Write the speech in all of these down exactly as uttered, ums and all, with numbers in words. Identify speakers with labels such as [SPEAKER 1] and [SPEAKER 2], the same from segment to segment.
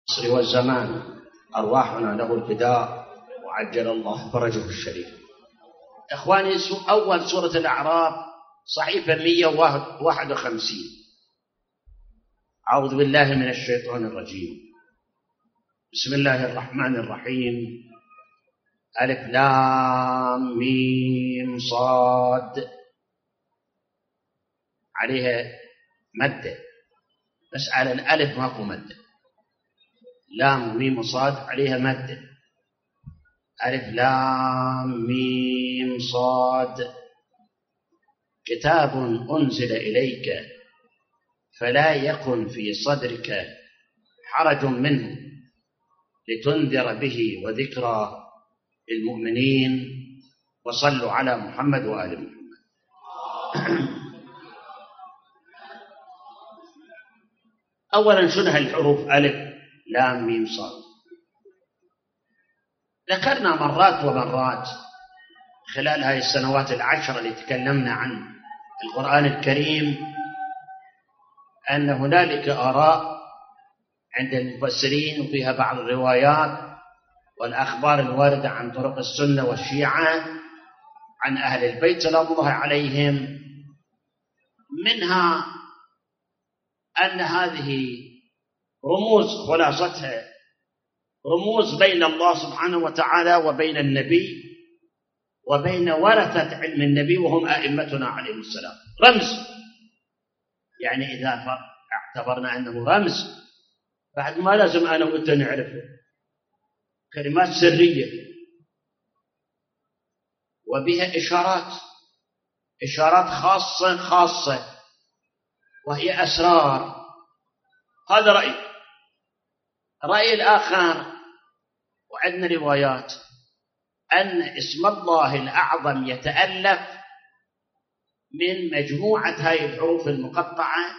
[SPEAKER 1] العصر والزمان أرواحنا له الفداء وعجل الله فرجه الشريف. إخواني، أول سورة الأعراف صحيفة مئة وواحد وخمسين. أعوذ بالله من الشيطان الرجيم. بسم الله الرحمن الرحيم. ألف لام ميم صاد، عليها مدة، بس على الألف ماكو مدة. لام ميم صاد عليها مدة. ألف لام ميم صاد، كتاب أنزل إليك فلا يكن في صدرك حرج منه لتنذر به وذكرى للمؤمنين، وصلوا على محمد وآل محمد. أولا، شنو هالحروف ألف لام ميم صاد؟ ذكرنا مرات ومرات خلال هذه السنوات العشر اللي تكلمنا عن القرآن الكريم أن هنالك آراء عند المفسرين وفيها بعض الروايات والأخبار الواردة عن طرق السنة والشيعة عن أهل البيت سلام الله عليهم، منها أن هذه رموز، خلاصتها رموز بين الله سبحانه وتعالى وبين النبي وبين ورثة علم النبي وهم أئمتنا عليهم السلام. رمز، يعني إذا اعتبرنا أنه رمز بعد ما لازم أنا وأنت نعرفه، كلمات سرية وبها إشارات إشارات خاصة خاصة وهي أسرار. هذا رأي. الرأي الآخر، وعندنا روايات أن اسم الله الأعظم يتألف من مجموعة هذه الحروف المقطعة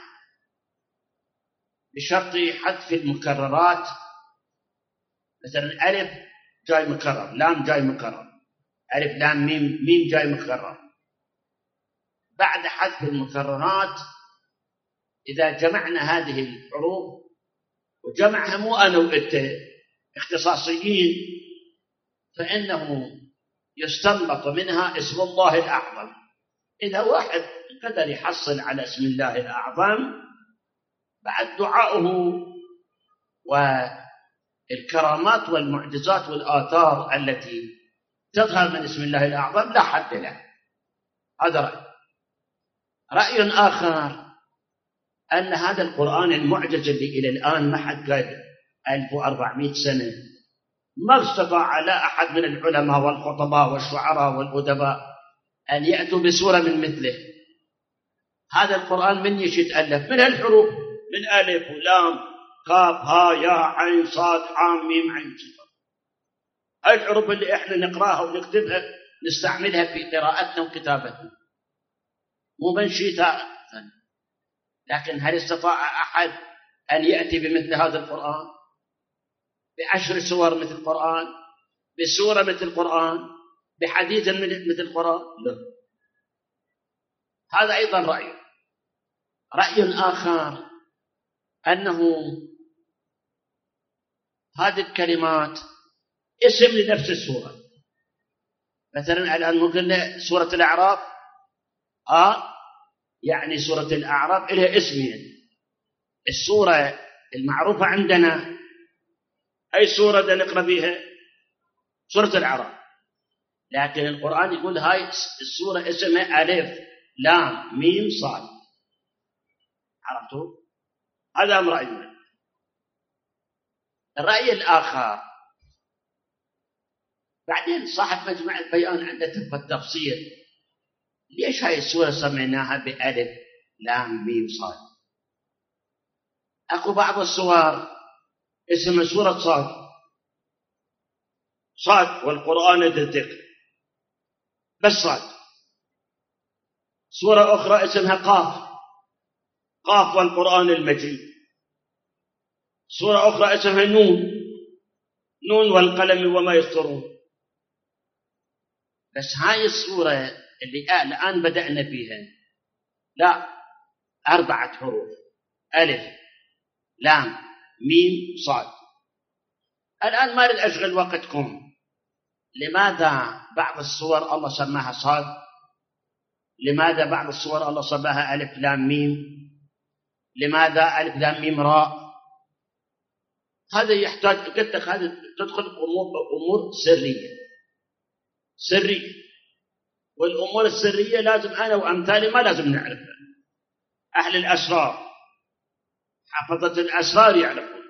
[SPEAKER 1] بشرط حذف المكررات. مثلا ألف جاي مكرر، لام جاي مكرر، ألف لام ميم ميم جاي مكرر. بعد حذف المكررات إذا جمعنا هذه الحروف، وجمعها مو أنا وأنت اختصاصيين، فإنه يستنبط منها اسم الله الأعظم. إذا واحد قدر يحصل على اسم الله الأعظم بعد دعائه والكرامات والمعجزات والآثار التي تظهر من اسم الله الأعظم لا حد له. هذا رأي. رأي آخر أن هذا القرآن المعجز اللي إلى الآن ما حد قال ألف وأربعمائة سنة ما استطاع لا أحد من العلماء والخطباء والشعراء والأدباء أن يأتوا بسورة من مثله. هذا القرآن من يش يتألف من الحروف، من ألف ولام قاف ها يا عين صاد حام ميم عين صفر. هاي الحروف اللي إحنا نقراها ونكتبها نستعملها في قراءتنا وكتابتنا، مو بنشيتها. لكن هل استطاع أحد أن يأتي بمثل هذا القرآن بعشر سور مثل القرآن، بسورة مثل القرآن، بحديث مثل القرآن؟ لا. هذا أيضا رأي. رأي آخر أنه هذه الكلمات اسم لنفس السورة. مثلا الآن ممكن سورة الأعراف آه يعني سورة الأعراف لها اسمين. السورة المعروفة عندنا أي سورة دا نقرأ بها؟ سورة الأعراف. لكن القرآن يقول هاي السورة اسمها ألف لام ميم صاد. عرفتوا؟ هذا أمر رأينا. الرأي الآخر، بعدين صاحب مجمع البيان عنده التفسير، ليش هاي السورة سميناها بألف لام ميم صاد؟ أكو بعض السور اسمها سورة صاد، صاد والقرآن الذكر بس صاد. سورة أخرى اسمها قاف، قاف والقرآن المجيد. سورة أخرى اسمها نون، نون والقلم وما يسطرون. بس هاي السورة اللي الآن بدأنا فيها لا، أربعة حروف، ألف لام ميم صاد. الآن ما أريد أشغل وقتكم. لماذا بعض الصور الله سماها صاد؟ لماذا بعض الصور الله سماها ألف لام ميم؟ لماذا ألف لام ميم راء؟ هذا يحتاج، قلت لك هذا تدخل أمور أمور سرية سرية، والأمور السرية لازم أنا وأمثالي ما لازم نعرفها. أهل الأسرار، حفظة الأسرار يعرفون.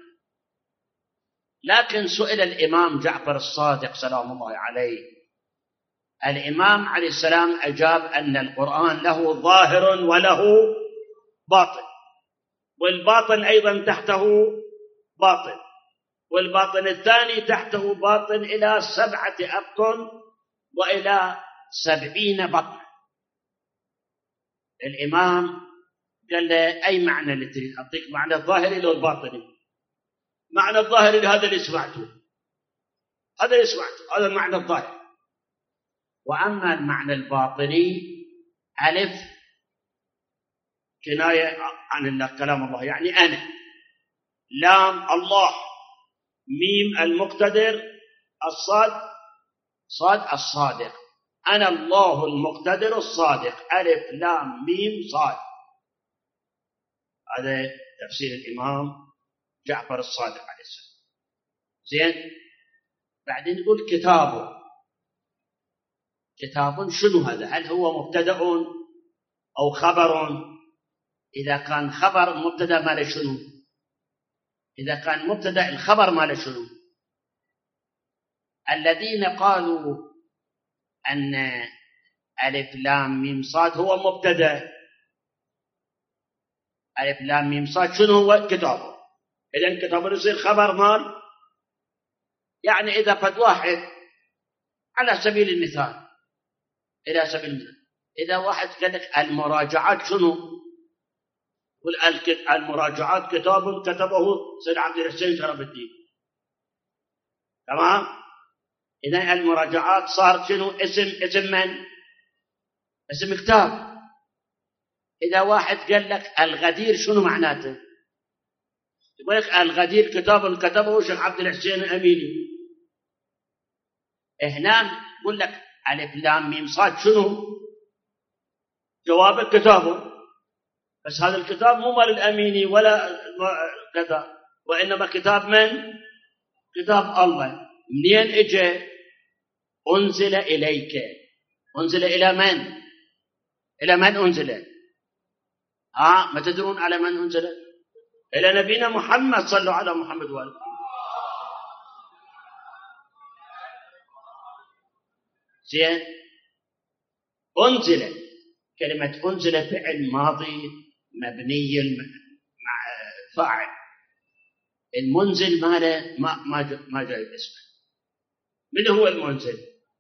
[SPEAKER 1] لكن سئل الإمام جعفر الصادق سلام الله عليه، الإمام عليه السلام أجاب أن القرآن له ظاهر وله باطن، والباطن أيضا تحته باطن، والباطن الثاني تحته باطن إلى سبعة أبطن وإلى سبعين بطن. الإمام قال له أي معنى اللي تريد؟ أعطيك معنى الظاهري لو الباطني. معنى الظاهري هذا اللي سمعته، هذا اللي سمعته، هذا المعنى الظاهري. وأما المعنى الباطني، ألف كناية عن الله، كلام الله يعني أنا، لام الله، ميم المقتدر، الصاد صاد الصادق، أنا الله المقتدر الصادق، ألف لام ميم صاد. هذا تفسير الإمام جعفر الصادق عليه السلام. زين، بعدين نقول كتابه. كتاب شنو هذا؟ هل هو مبتدأ أو خبر؟ إذا كان خبر مبتدأ ما له شنو؟ إذا كان مبتدأ الخبر ما له شنو؟ الذين قالوا أن ألف لام ميم صاد هو مبتدأ، ألف لام ميم صاد شنو هو؟ كتابه. إذن كتابه يصير خبر مال. يعني إذا فد واحد على سبيل المثال، إلى سبيل المثال إذا واحد قال لك المراجعات شنو؟ المراجعات كتاب كتبه سيد عبد الحسين شرف الدين، تمام؟ إذا المراجعات صار شنو؟ اسم اسم من؟ اسم كتاب. إذا واحد قال لك الغدير شنو معناته؟ يقول لك الغدير كتاب كتبه شيخ عبد الحسين الأميني. هنا يقول لك ألف لام ميم صاد شنو؟ جوابك كتابه، بس هذا الكتاب مو مال الأميني ولا كذا، وإنما كتاب من؟ كتاب الله. منين إجا؟ أنزل إليك. أنزل إلى من؟ إلى من أنزل؟ ها ما تدرون على من أنزل؟ إلى نبينا محمد، صلوا على محمد وآله. زين، أنزل، كلمة أنزل فعل ماضي مبني مع فاعل. المنزل ما له ما ما ما جاي باسمه. من هو المنزل؟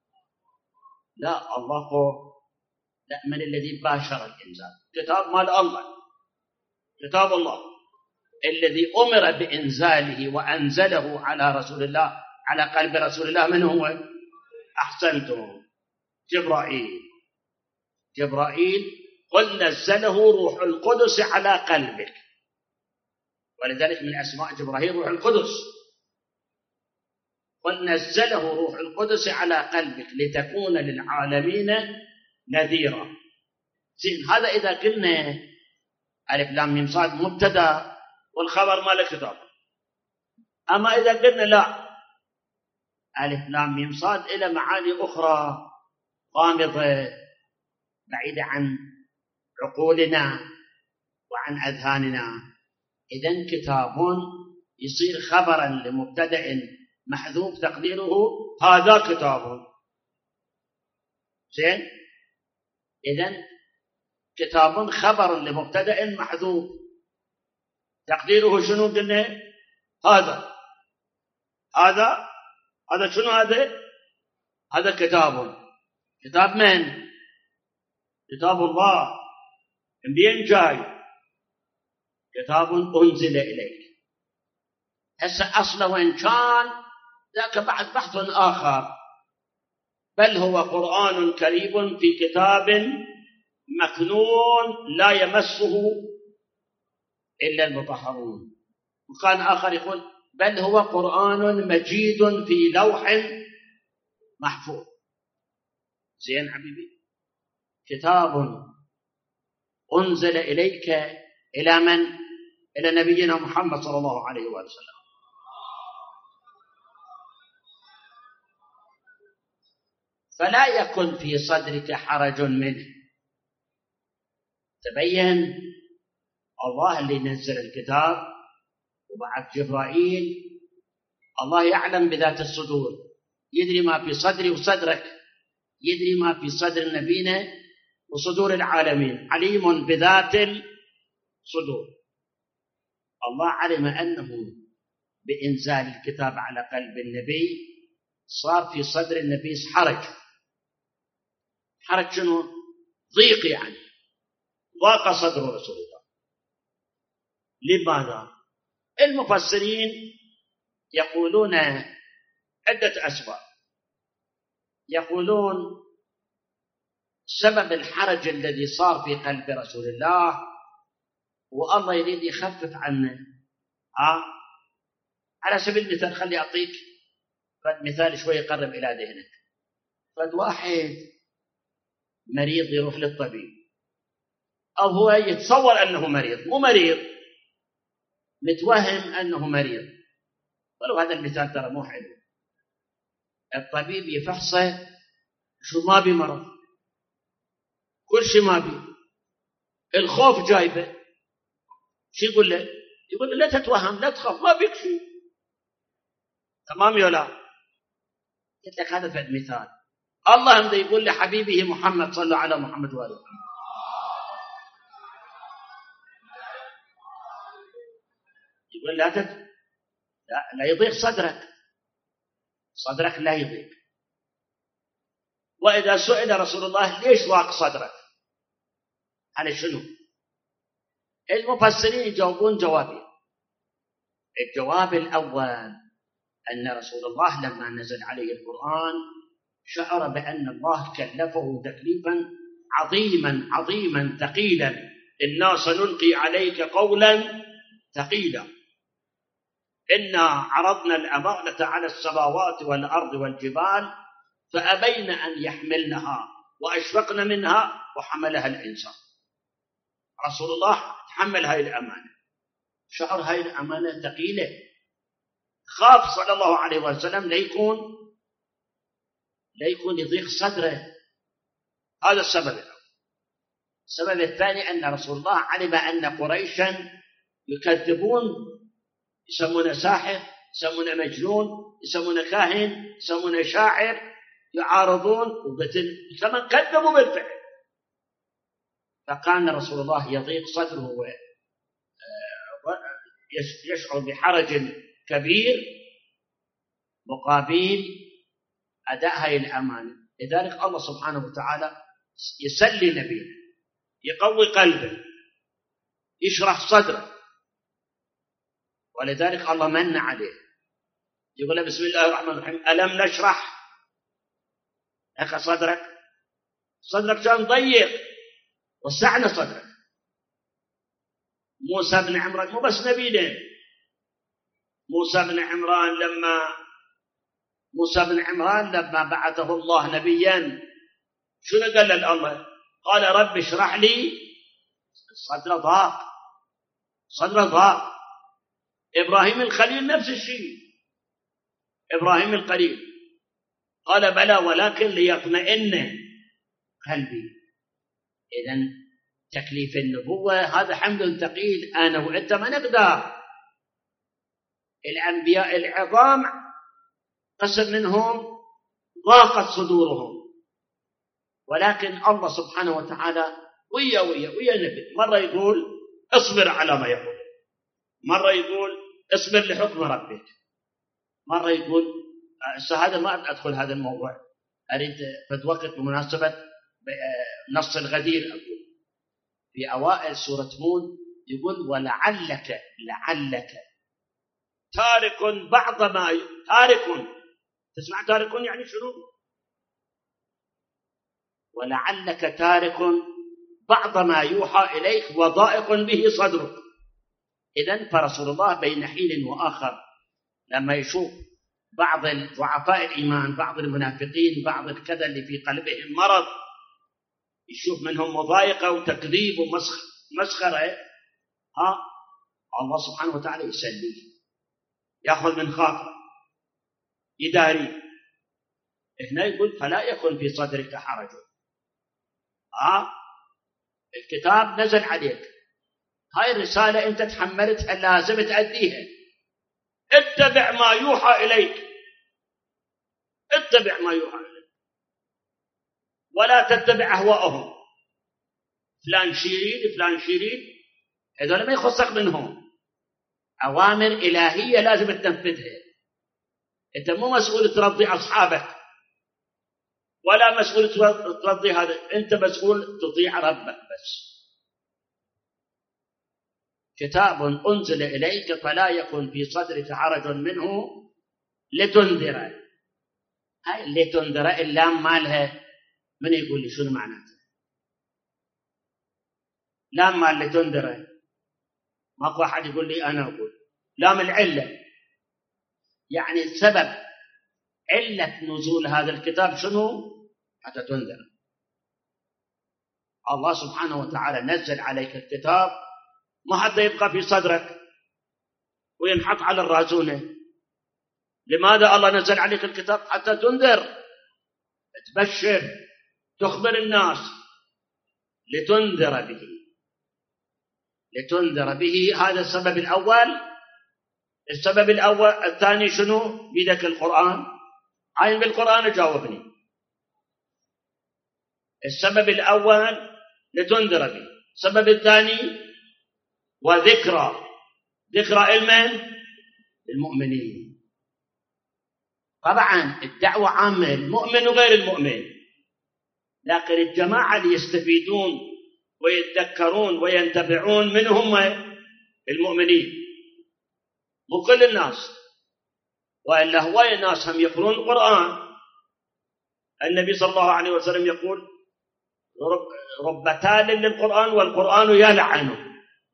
[SPEAKER 1] لا الله هو، لا، من الذي باشر الإنزال؟ كتاب مال الله، كتاب الله الذي أمر بإنزاله وأنزله على رسول الله، على قلب رسول الله. من هو؟ أحسنتم، جبرائيل. جبرائيل قل نزله روح القدس على قلبك، ولذلك من أسماء جبرائيل روح القدس. قل نزله روح القدس على قلبك لتكون للعالمين نذيرا. زين، هذا إذا قلنا ألف لام ميم صاد مبتدا والخبر مال كتاب. أما إذا قلنا لا، ألف لام ميم صاد إلى معاني أخرى غامضة بعيدة عن عقولنا وعن أذهاننا، إذن كتاب يصير خبرا لمبتدأ محذوف تقديره هذا كتاب. زين، إذن كتاب خبر لمبتدأ محذوف تقديره شنو؟ قلنا هذا هذا هذا شنو؟ هذا هذا كتاب. كتاب من؟ كتاب الله. منين جاي؟ كتاب أنزل إليك. هسه أصله وين كان ذاك بعد بحث آخر، بل هو قرآن كريم في كتاب مكنون لا يمسه إلا المطهرون. وكان آخر يقول بل هو قرآن مجيد في لوح محفوظ. زين حبيبي، كتاب أنزل إليك إلى من؟ إلى نبينا محمد صلى الله عليه وسلم. فلا يكن في صدرك حرج منه. تبين الله اللي نزل الكتاب وبعث جبرائيل، الله يعلم بذات الصدور، يدري ما في صدري وصدرك، يدري ما في صدر نبينا وصدور العالمين، عليم بذات الصدور. الله علم أنه بإنزال الكتاب على قلب النبي صار في صدر النبي حرج. حرج شنو؟ ضيق، يعني ضاق صدر رسول الله. لماذا؟ المفسرين يقولون عدة أسباب. يقولون سبب الحرج الذي صار في قلب رسول الله والله يريد يخفف عنه. آه. على سبيل المثال خلي أعطيك مثال شوي يقرب إلى ذهنك. فد واحد مريض يروح للطبيب، أو هو يتصور أنه مريض، مو مريض، متوهم أنه مريض. ولو هذا المثال ترى مو حلو. الطبيب يفحصه شو ما بي مرض، كل شيء ما بي، الخوف جايبه. شو يقول له؟ يقول له لا تتوهم، لا تخاف، ما بيك شيء. تمام يا لا؟ قلت لك هذا فد مثال. الله عنده يقول لحبيبه محمد صلى على محمد وآله محمد، يقول لا تت... لا, لا يضيق صدرك، صدرك لا يضيق. وإذا سئل رسول الله ليش ضاق صدرك على شنو؟ المفسرين يجاوبون جوابين. الجواب الأول أن رسول الله لما نزل عليه القرآن شعر بأن الله كلفه تكليفا عظيما عظيما ثقيلا. إنا سنلقي عليك قولا ثقيلا، إنا عرضنا الأمانة على السماوات والأرض والجبال فأبين أن يحملنها وأشفقن منها وحملها الإنسان. رسول الله تحمل هاي الأمانة، شعر هاي الأمانة ثقيلة، خاف صلى الله عليه وسلم ليكون ليكون يضيق صدره. هذا السبب الأول. السبب الثاني أن رسول الله علم أن قريشا يكذبون، يسمونه ساحر، يسمونه مجنون، يسمونه كاهن، يسمونه شاعر، يعارضون وبتل كما كذبوا بالفعل. فكان رسول الله يضيق صدره ويشعر بحرج كبير مقابل أداء هذه الأمانة. لذلك الله سبحانه وتعالى يسلي نبيه، يقوي قلبه، يشرح صدره. ولذلك الله من عليه، يقول بسم الله الرحمن الرحيم ألم نشرح لك صدرك. صدرك كان ضيق، وسعنا صدرك. موسى بن عمران مو بس نبينا، موسى بن عمران لما موسى بن عمران لما بعثه الله نبيا شنو قال له الله؟ قال رب اشرح لي صدر ضاق، صدر ضاق. إبراهيم الخليل نفس الشيء، إبراهيم الخليل قال بلى ولكن ليطمئن قلبي. إذن تكليف النبوة هذا حمل ثقيل، أنا وأنت ما نقدر. الأنبياء العظام قسم منهم ضاقت صدورهم، ولكن الله سبحانه وتعالى ويا ويا ويا نبي. مرة يقول اصبر على ما يقول، مرة يقول اصبر لحكم ربك، مرة يقول هذا ما أدخل هذا الموضوع، أريد في وقت بمناسبة نص الغدير أقول في أوائل سورة هود يقول ولعلك لعلك تارك بعض ما تارك. تسمع تارك يعني شنو؟ ولعلك تارك بعض ما يوحى إليك وضائق به صدرك. إذن فرسول الله بين حين وآخر لما يشوف بعض ضعفاء الإيمان، بعض المنافقين، بعض الكذا اللي في قلبهم مرض، يشوف منهم مضايقة وتكذيب ومسخرة، ها الله سبحانه وتعالى يسليه، يأخذ من خاطره، يداري. هنا يقول فلا يكن في صدرك حرج. ها الكتاب نزل عليك، هاي الرسالة أنت تحملتها، لازم تأديها. اتبع ما يوحى إليك، اتبع ما يوحى إليك، ولا تتبع أهواءهم. فلان شيرين فلان شيرين، هذول ما يخصك منهم، أوامر إلهية لازم تنفذها. أنت مو مسؤول ترضي أصحابك، ولا مسؤول ترضي هذا، أنت مسؤول تطيع ربك بس. كتاب أنزل إليك فلا يكن في صدرك حرج منه لتنذر. هاي لتنذر اللام مالها، من يقول لي شنو معناته؟ لام مال لتنذر، ماكو أحد يقول لي، أنا أقول لام العلة، يعني السبب، علة نزول هذا الكتاب شنو؟ حتى تنذر. الله سبحانه وتعالى نزل عليك الكتاب ما حتى يبقى في صدرك وينحط على الرازونة. لماذا الله نزل عليك الكتاب؟ حتى تنذر، تبشر، تخبر الناس، لتنذر به. لتنذر به، هذا السبب الأول. السبب الأول الثاني شنو؟ بيدك القرآن، عين بالقرآن جاوبني. السبب الأول لتنذر به، السبب الثاني وذكرى. ذكرى لمن؟ للمؤمنين. طبعا الدعوة عامة، المؤمن وغير المؤمن، لكن الجماعة اللي يستفيدون ويتذكرون وينتبعون من هم؟ المؤمنين، مو كل الناس. وإلا هواي الناس هم يقرون القرآن. النبي صلى الله عليه وسلم يقول رب تال للقرآن والقرآن يلعنه.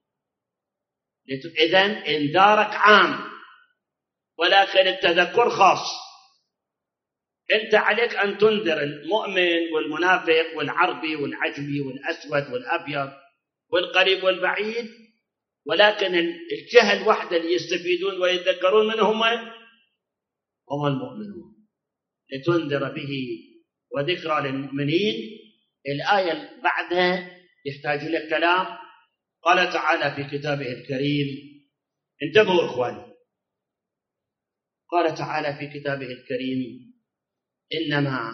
[SPEAKER 1] إذن انذارك عام، ولكن التذكر خاص. أنت عليك أن تنذر المؤمن والمنافق والعربي والعجمي والأسود والأبيض والقريب والبعيد، ولكن الجهة الوحدة اللي يستفيدون ويتذكرون من هم؟ هم المؤمنون. لتنذر به وذكرى للمؤمنين. الآية بعدها يحتاج إلى كلام. قال تعالى في كتابه الكريم، انتبهوا إخواني، قال تعالى في كتابه الكريم إنما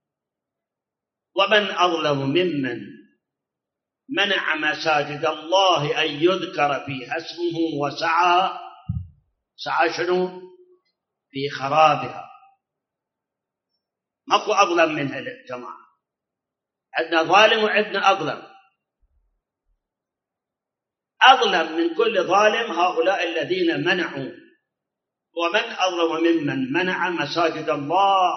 [SPEAKER 1] ومن أظلم ممن منع مساجد الله أن يذكر فيها اسمه وسعى سعى شنو؟ في خرابها. ماكو أظلم منها الجماعة، عندنا ظالم وعندنا أظلم. أظلم من كل ظالم هؤلاء الذين منعوا. ومن أظلم ممن منع مساجد الله،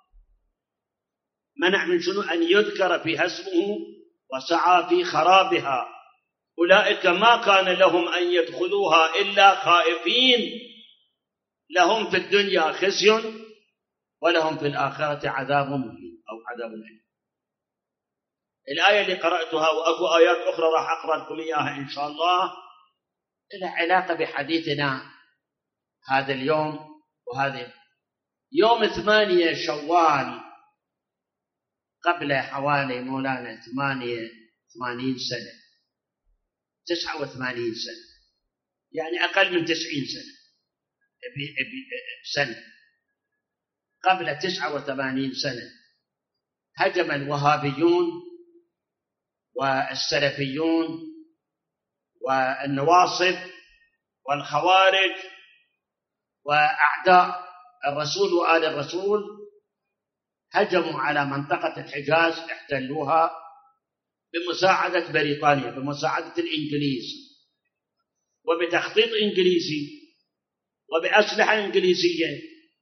[SPEAKER 1] منع من شنو؟ أن يذكر فيها اسمه وسعى في خرابها. أولئك ما كان لهم أن يدخلوها إلا خائفين، لهم في الدنيا خزي ولهم في الآخرة عذاب مهين أو عذاب أليم. الآية اللي قرأتها وأكو آيات أخرى راح أقرأ لكم إياها إن شاء الله، لها علاقة بحديثنا هذا اليوم. وهذا يوم ثمانية شوال، قبل حوالي مولانا ثمانية ثمانين سنة، تسعة وثمانين سنة، يعني أقل من تسعين سنة سنة قبل تسعة وثمانين سنة هجم الوهابيون والسلفيون والنواصب والخوارج وأعداء الرسول وآل الرسول، هجموا على منطقة الحجاز، احتلوها بمساعدة بريطانيا، بمساعدة الإنجليز، وبتخطيط إنجليزي وبأسلحة إنجليزية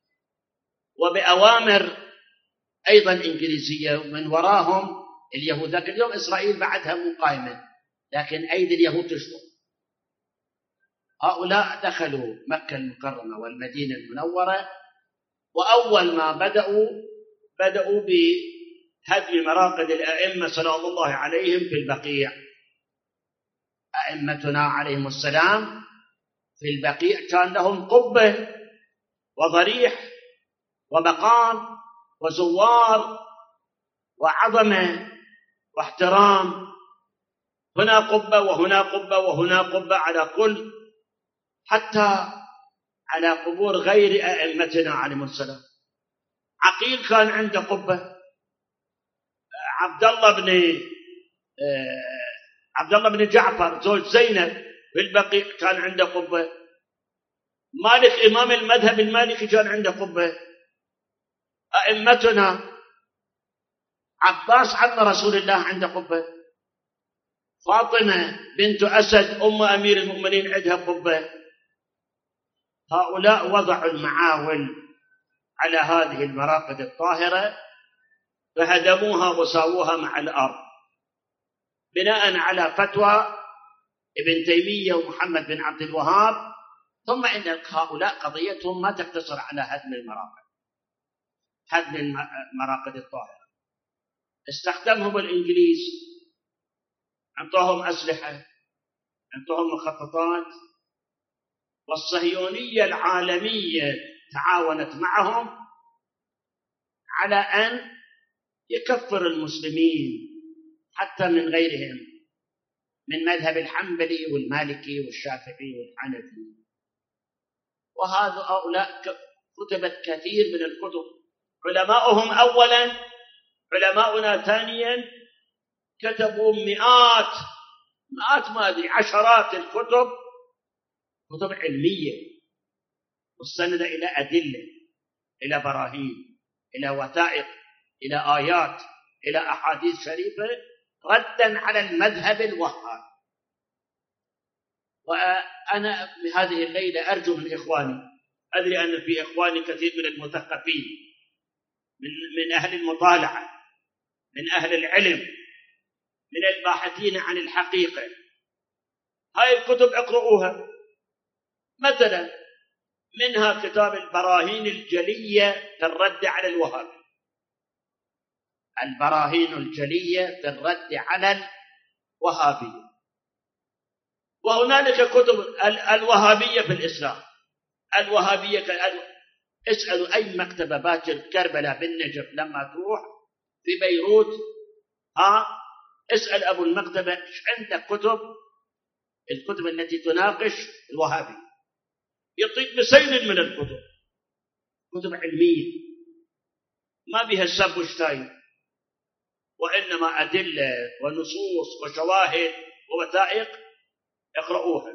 [SPEAKER 1] وبأوامر أيضا إنجليزية، ومن وراهم اليهود. ذاك اليوم إسرائيل بعدها مو قائمة، لكن أيدي اليهود تشتغل. هؤلاء دخلوا مكة المكرمة والمدينة المنورة، وأول ما بدأوا بدأوا بهدم مراقد الأئمة سلام الله عليهم في البقيع. أئمتنا عليهم السلام في البقيع كان لهم قبة وضريح ومقام وزوار وعظمة واحترام، هنا قبة وهنا قبة وهنا قبة على كل، حتى على قبور غير أئمتنا عليهم السلام. عقيل كان عنده قبة، عبد الله بن عبد الله بن جعفر زوج زينب في البقيع كان عنده قبة، مالك إمام المذهب المالكي كان عنده قبة، أئمتنا عباس عم رسول الله عنده قبة، فاطمة بنت أسد أم أمير المؤمنين عندها قبة. هؤلاء وضعوا المعاول على هذه المراقد الطاهرة فهدموها وساووها مع الأرض بناء على فتوى ابن تيمية ومحمد بن عبد الوهاب. ثم إن هؤلاء قضيتهم ما تقتصر على هدم المراقد، هدم المراقد الطاهرة استخدمهم الإنجليز، أعطوهم أسلحة، أعطوهم مخططات، والصهيونية العالمية تعاونت معهم على أن يكفر المسلمين حتى من غيرهم من مذهب الحنبلي والمالكي والشافعي والحنفي. وهذا هؤلاء كتبت كثير من الكتب، علماؤهم أولا، علماؤنا ثانيا، كتبوا مئات مئات ما أدري عشرات الكتب، كتب علمية مستندة إلى أدلة، إلى براهين، إلى وثائق، إلى آيات، إلى أحاديث شريفة ردا على المذهب الوهابي. وأنا بهذه الليلة أرجو من إخواني، أدري أن في إخواني كثير من المثقفين، من من أهل المطالعة، من أهل العلم، من الباحثين عن الحقيقة، هاي الكتب اقرؤوها. مثلا منها كتاب البراهين الجلية في الرد على الوهابي، البراهين الجلية في الرد على الوهابية. وهنالك كتب الوهابية في الإسلام، الوهابية كالأدو... اسألوا أي مكتبة باكر كربلاء بالنجف لما تروح في بيروت، ها اسأل أبو المكتبة إيش عندك كتب، الكتب التي تناقش الوهابي، يعطيك بسيل من الكتب، كتب علمية ما بها السب والشتايم، وإنما أدلة ونصوص وشواهد ووثائق، اقرؤوها.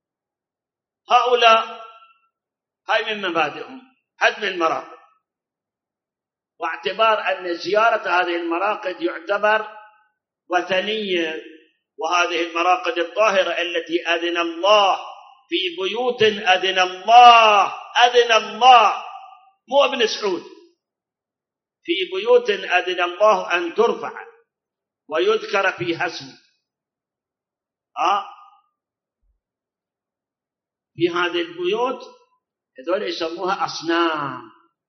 [SPEAKER 1] هؤلاء هاي من مبادئهم هدم المراقد، واعتبار أن زيارة هذه المراقد يعتبر وثنية، وهذه المراقد الطاهرة التي أذن الله في بيوت أذن الله أذن الله مو ابن سعود، في بيوت أذن الله أن ترفع ويذكر فيها اسمه، آه في هذه البيوت هذول يسموها أصنام،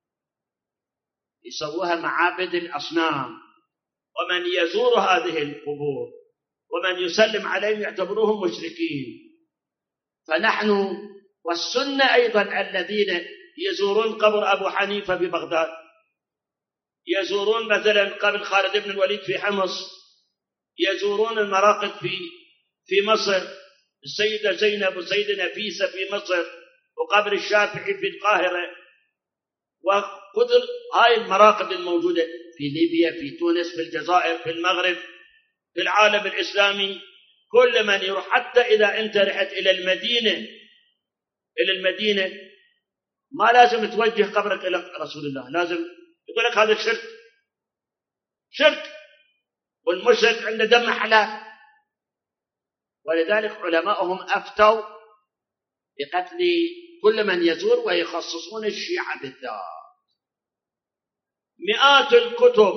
[SPEAKER 1] يسموها معابد الأصنام، ومن يزور هذه القبور ومن يسلم عليهم يعتبروهم مشركين. فنحن والسنة أيضا الذين يزورون قبر أبو حنيفة ببغداد، يزورون مثلا قبر خالد بن الوليد في حمص، يزورون المراقد في في مصر، السيدة زينب والسيدة نفيسة في مصر، وقبر الشافعي في القاهرة، وقدر هاي المراقد الموجودة في ليبيا، في تونس، في الجزائر، في المغرب، في العالم الإسلامي. كل من يروح، حتى إذا أنت رحت إلى المدينة إلى المدينة ما لازم توجه قبرك إلى رسول الله، لازم يقول لك هذا شرك، شرك، والمشرك عنده دم حلال. ولذلك علماءهم أفتوا بقتل كل من يزور، ويخصصون الشيعة بالذات. مئات الكتب،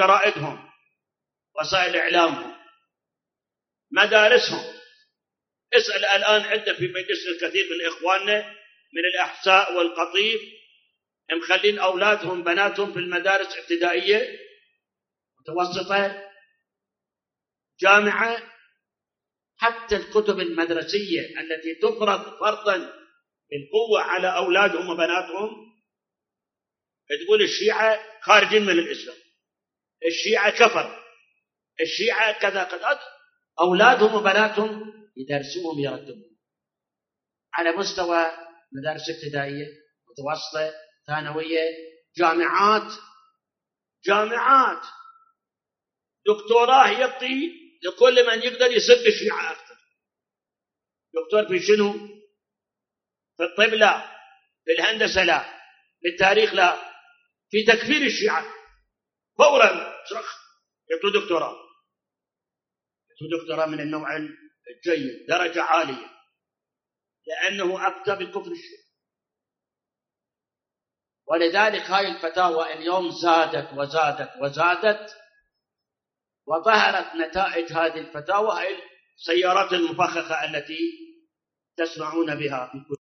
[SPEAKER 1] جرائدهم، وسائل إعلامهم، مدارسهم، اسأل الآن عندنا في مجلس الكثير من إخواننا من الأحساء والقطيف مخلين أولادهم بناتهم في المدارس ابتدائية متوسطة جامعة، حتى الكتب المدرسية التي تفرض فرضا بالقوة على أولادهم وبناتهم تقول الشيعة خارجين من الإسلام، الشيعة كفر، الشيعة كذا كذا. أولادهم وبناتهم يدرسوهم يرتبون على مستوى مدارس ابتدائية متوسطة ثانوية جامعات جامعات دكتوراه يعطي لكل من يقدر يسب الشيعة أكثر. دكتور في شنو؟ في الطب لا، في الهندسة لا، في التاريخ لا، في تكفير الشيعة فورا صرخ يعطوا دكتوراه، يعطوا دكتوراه من النوع الجيد درجة عالية، لأنه أفتى بالكفر الشيعي. ولذلك هاي الفتاوى اليوم زادت وزادت وزادت، وظهرت نتائج هذه الفتاوى هاي السيارات المفخخة التي تسمعون بها في كل